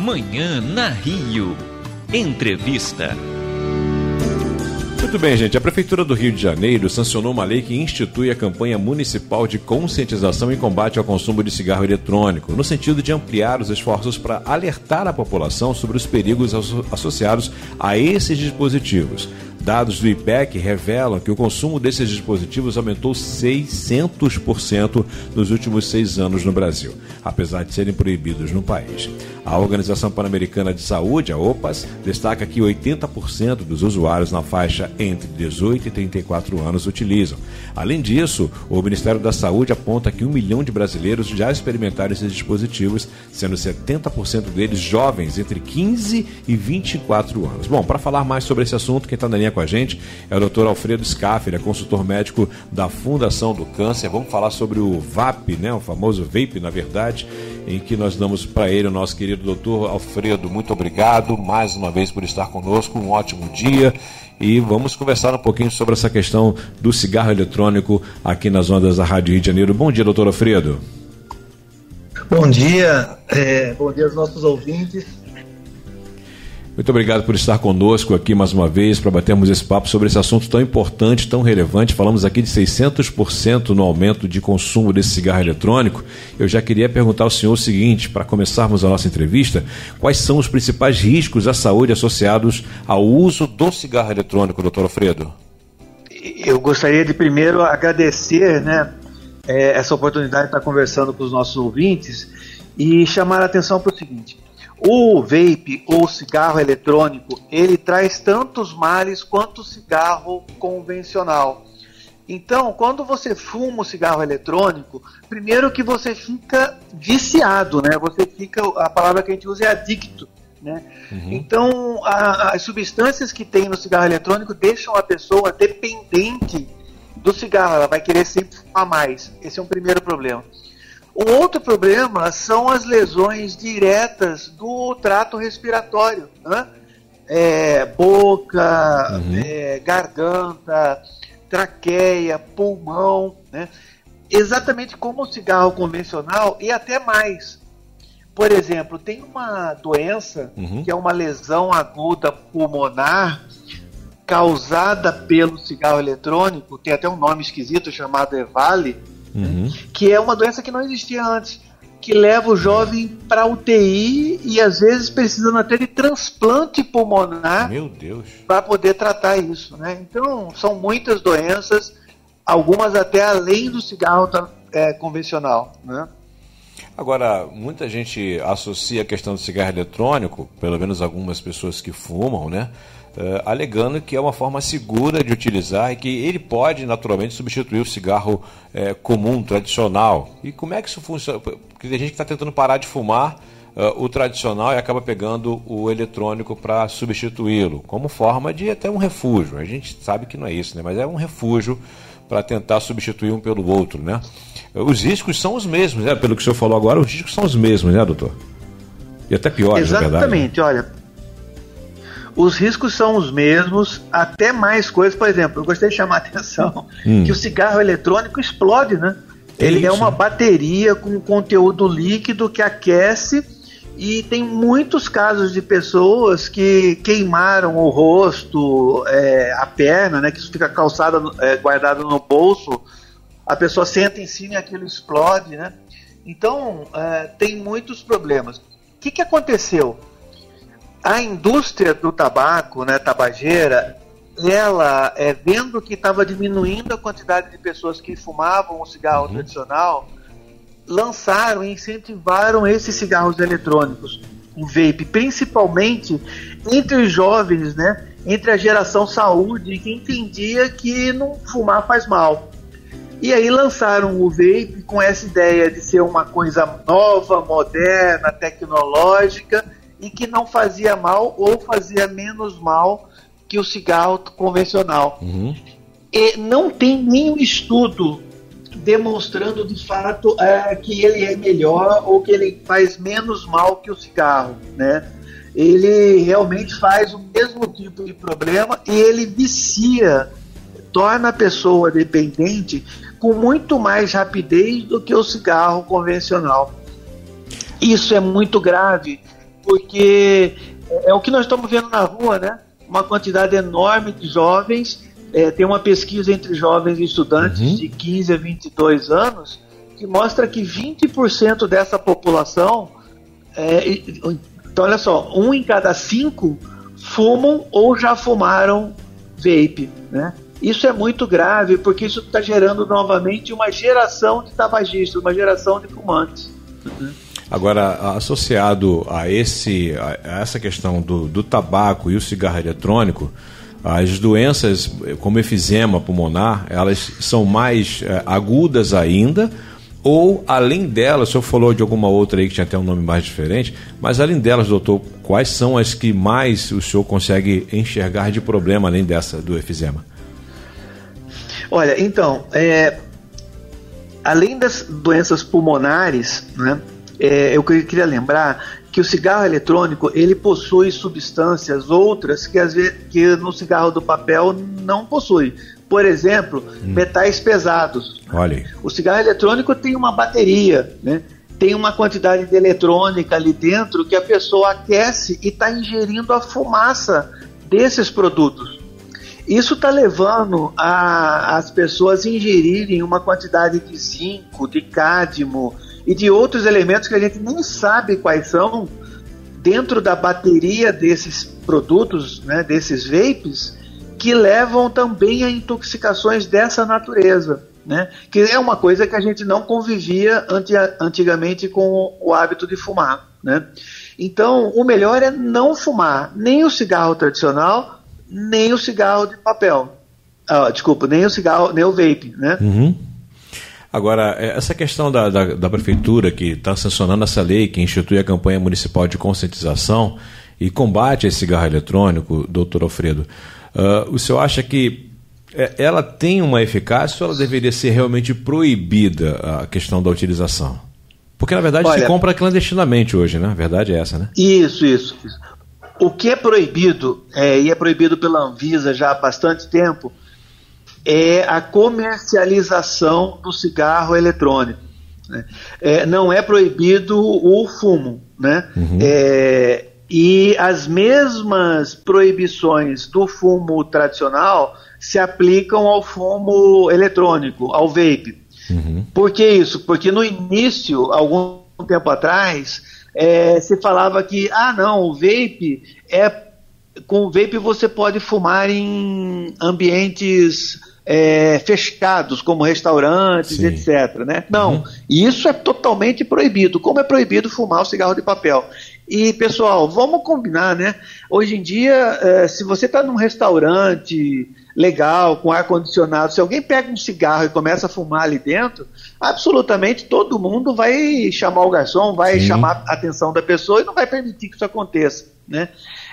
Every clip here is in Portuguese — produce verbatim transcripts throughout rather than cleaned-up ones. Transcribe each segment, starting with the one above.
Manhã na Rio. Entrevista. Muito bem, gente. A Prefeitura do Rio de Janeiro sancionou uma lei que institui a campanha municipal de conscientização e combate ao consumo de cigarro eletrônico, no sentido de ampliar os esforços para alertar a população sobre os perigos associados a esses dispositivos. Dados do I P E C revelam que o consumo desses dispositivos aumentou seiscentos por cento nos últimos seis anos no Brasil, apesar de serem proibidos no país. A Organização Pan-Americana de Saúde, a OPAS, destaca que oitenta por cento dos usuários na faixa entre dezoito e trinta e quatro anos utilizam. Além disso, o Ministério da Saúde aponta que um milhão de brasileiros já experimentaram esses dispositivos, sendo setenta por cento deles jovens entre quinze e vinte e quatro anos. Bom, para falar mais sobre esse assunto, quem está na linha com a gente é o doutor Alfredo Scaffer, é consultor médico da Fundação do Câncer. Vamos falar sobre o vape, né, o famoso vape, na verdade, em que nós damos para ele o nosso querido doutor Alfredo. Muito obrigado mais uma vez por estar conosco, um ótimo dia, e vamos conversar um pouquinho sobre essa questão do cigarro eletrônico aqui nas ondas da Rádio Rio de Janeiro. Bom dia, doutor Alfredo. Bom dia, é, bom dia aos nossos ouvintes. Muito obrigado por estar conosco aqui mais uma vez para batermos esse papo sobre esse assunto tão importante, tão relevante. Falamos aqui de seiscentos por cento no aumento de consumo desse cigarro eletrônico. Eu já queria perguntar ao senhor o seguinte, para começarmos a nossa entrevista: quais são os principais riscos à saúde associados ao uso do cigarro eletrônico, doutor Alfredo? Eu gostaria de primeiro agradecer, né, essa oportunidade de estar conversando com os nossos ouvintes e chamar a atenção para o seguinte: o vape ou cigarro eletrônico, ele traz tantos males quanto o cigarro convencional. Então, quando você fuma o cigarro eletrônico, primeiro que você fica viciado, né? Você fica, a palavra que a gente usa é adicto, né? Uhum. Então, a, as substâncias que tem no cigarro eletrônico deixam a pessoa dependente do cigarro, ela vai querer sempre fumar mais. Esse é um primeiro problema. O outro problema são as lesões diretas do trato respiratório, né? É, boca, uhum. é, garganta, traqueia, pulmão, né? Exatamente como o cigarro convencional e até mais. Por exemplo, tem uma doença uhum. que é uma lesão aguda pulmonar causada pelo cigarro eletrônico, tem até um nome esquisito chamado EVALI, Uhum. que é uma doença que não existia antes, que leva o jovem para U T I e às vezes precisando até de transplante pulmonar para poder tratar isso, né? Então são muitas doenças, algumas até além do cigarro é, convencional, né? Agora, muita gente associa a questão do cigarro eletrônico, pelo menos algumas pessoas que fumam, né? Uh, alegando que é uma forma segura de utilizar e que ele pode naturalmente substituir o cigarro uh, comum, tradicional. E como é que isso funciona? Porque tem gente que está tentando parar de fumar uh, o tradicional e acaba pegando o eletrônico para substituí-lo, como forma de até um refúgio. A gente sabe que não é isso, né? Mas é um refúgio para tentar substituir um pelo outro, né? Os riscos são os mesmos, né? Pelo que o senhor falou agora, os riscos são os mesmos, né, doutor? E até piores, na verdade. Exatamente, olha... Os riscos são os mesmos, até mais coisas. Por exemplo, eu gostaria de chamar a atenção hum. que o cigarro eletrônico explode, né? É Ele isso. é uma bateria com conteúdo líquido que aquece, e tem muitos casos de pessoas que queimaram o rosto, é, a perna, né? Que isso fica calçada, é, guardado no bolso, a pessoa senta em cima e aquilo explode, né? Então, é, tem muitos problemas. O que, que aconteceu? A indústria do tabaco, né, tabageira, ela, é, vendo que estava diminuindo a quantidade de pessoas que fumavam o cigarro uhum. tradicional, lançaram e incentivaram esses cigarros eletrônicos, o vape, principalmente entre os jovens, né, entre a geração saúde, que entendia que não fumar faz mal. E aí lançaram o vape com essa ideia de ser uma coisa nova, moderna, tecnológica, e que não fazia mal ou fazia menos mal que o cigarro convencional. Uhum. E não tem nenhum estudo demonstrando de fato é, que ele é melhor ou que ele faz menos mal que o cigarro, né? Ele realmente faz o mesmo tipo de problema e ele vicia, torna a pessoa dependente com muito mais rapidez do que o cigarro convencional. Isso é muito grave. porque é, é o que nós estamos vendo na rua, né? Uma quantidade enorme de jovens, é, tem uma pesquisa entre jovens e estudantes uhum. de quinze a vinte e dois anos, que mostra que vinte por cento dessa população, é, então olha só, um em cada cinco fumam ou já fumaram vape, né? Isso é muito grave, porque isso está gerando novamente uma geração de tabagistas, uma geração de fumantes. Agora, associado a, esse, a essa questão do, do tabaco e o cigarro eletrônico, as doenças como efizema pulmonar, elas são mais é, agudas ainda, ou além delas, o senhor falou de alguma outra aí que tinha até um nome mais diferente, mas além delas, doutor, quais são as que mais o senhor consegue enxergar de problema além dessa do efizema? Olha, então, é, além das doenças pulmonares, né, é, eu queria lembrar que o cigarro eletrônico, ele possui substâncias outras que, às vezes, que no cigarro do papel não possui. Por exemplo, hum. metais pesados. Olha aí. O cigarro eletrônico tem uma bateria, né? Tem uma quantidade de eletrônica ali dentro que a pessoa aquece e está ingerindo a fumaça desses produtos. Isso está levando a, as pessoas a ingerirem uma quantidade de zinco, de cádmio e de outros elementos que a gente nem sabe quais são dentro da bateria desses produtos, né, desses vapes, que levam também a intoxicações dessa natureza, né, que é uma coisa que a gente não convivia anti, antigamente com o hábito de fumar, né? Então, o melhor é não fumar nem o cigarro tradicional, nem o cigarro de papel. Ah, desculpa, nem o cigarro, nem o vape, né? Uhum. Agora, essa questão da, da, da prefeitura que está sancionando essa lei que institui a campanha municipal de conscientização e combate a esse cigarro eletrônico, doutor Alfredo, uh, o senhor acha que ela tem uma eficácia ou ela deveria ser realmente proibida, a questão da utilização? Porque, na verdade, Olha, se compra clandestinamente hoje, né? A verdade é essa, né? Isso, isso. isso. O que é proibido, é, e é proibido pela Anvisa já há bastante tempo, é a comercialização do cigarro eletrônico, né? É, não é proibido o fumo, né? Uhum. É, e as mesmas proibições do fumo tradicional se aplicam ao fumo eletrônico, ao vape. Uhum. Por que isso? Porque no início, algum tempo atrás, É, se falava que, ah não, o vape, é, com o vape você pode fumar em ambientes é, fechados, como restaurantes, Sim. etcétera, né? Não, uhum. Isso é totalmente proibido, como é proibido fumar o cigarro de papel. E, pessoal, vamos combinar, né? Hoje em dia, é, se você está num restaurante legal, com ar-condicionado, se alguém pega um cigarro e começa a fumar ali dentro, absolutamente todo mundo vai chamar o garçom, vai Sim. chamar a atenção da pessoa e não vai permitir que isso aconteça, né?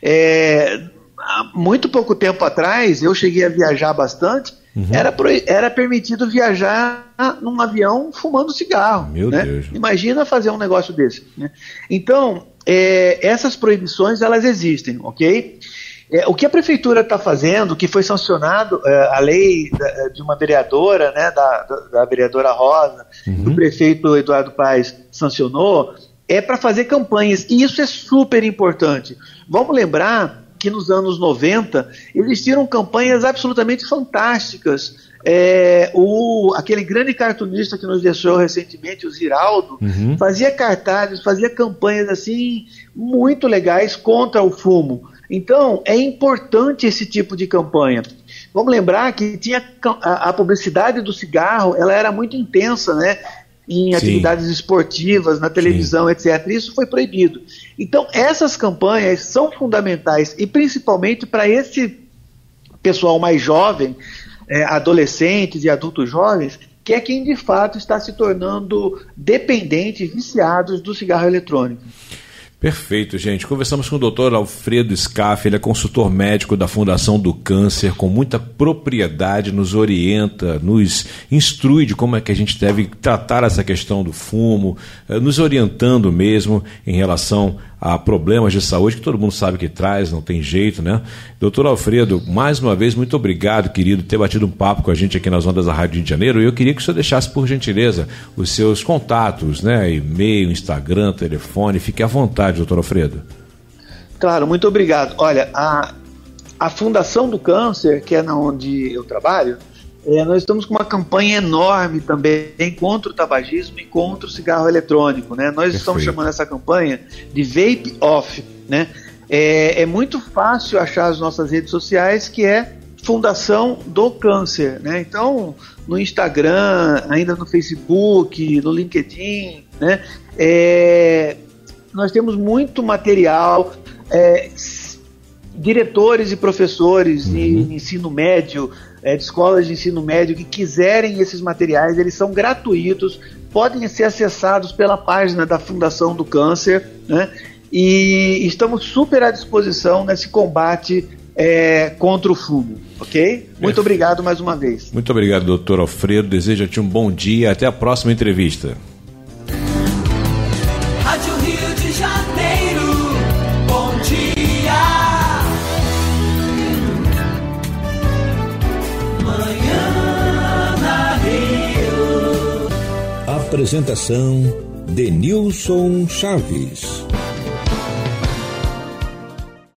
É, há muito pouco tempo atrás, eu cheguei a viajar bastante, uhum. era, pro, era permitido viajar num avião fumando cigarro. Meu né? Deus. Imagina fazer um negócio desse, né? Então, é, essas proibições, elas existem, ok? É, o que a prefeitura está fazendo, que foi sancionado, é, a lei da, de uma vereadora, né, da, da, da vereadora Rosa, uhum. do prefeito Eduardo Paes sancionou, é para fazer campanhas, e isso é super importante. Vamos lembrar que nos anos noventa existiram campanhas absolutamente fantásticas. É, o, aquele grande cartunista que nos deixou recentemente, o Ziraldo, uhum. fazia cartazes, fazia campanhas assim muito legais contra o fumo. Então, é importante esse tipo de campanha. Vamos lembrar que tinha a, a publicidade do cigarro, ela era muito intensa, né? Em Sim. atividades esportivas, na televisão, Sim. etcétera. Isso foi proibido. Então, essas campanhas são fundamentais, e principalmente para esse pessoal mais jovem, é, adolescentes e adultos jovens, que é quem de fato está se tornando dependentes, viciados do cigarro eletrônico. Perfeito, gente. Conversamos com o doutor Alfredo Scaff, ele é consultor médico da Fundação do Câncer, com muita propriedade, nos orienta, nos instrui de como é que a gente deve tratar essa questão do fumo, nos orientando mesmo em relação a problemas de saúde que todo mundo sabe que traz, não tem jeito, né? Doutor Alfredo, mais uma vez, muito obrigado, querido, por ter batido um papo com a gente aqui nas ondas da Rádio Rio de Janeiro. E eu queria que o senhor deixasse, por gentileza, os seus contatos, né? E-mail, Instagram, telefone, fique à vontade oportunidade, doutor Alfredo. Claro, muito obrigado. Olha, a, a Fundação do Câncer, que é na onde eu trabalho, é, nós estamos com uma campanha enorme também contra o tabagismo e contra o cigarro eletrônico, né? Nós Perfeito. Estamos chamando essa campanha de Vape Off, né? É, é muito fácil achar as nossas redes sociais, que é Fundação do Câncer, né? Então, no Instagram, ainda no Facebook, no LinkedIn, né? É, nós temos muito material, é, diretores e professores uhum. de ensino médio, é, de escolas de ensino médio que quiserem esses materiais, eles são gratuitos, podem ser acessados pela página da Fundação do Câncer, né? E estamos super à disposição nesse combate é, contra o fumo, ok? Muito obrigado mais uma vez. Muito obrigado, doutor Alfredo. Desejo-te um bom dia. Até a próxima entrevista. Rádio Rio de Janeiro, bom dia. Manhã na Rio. Apresentação: Denilson Chaves.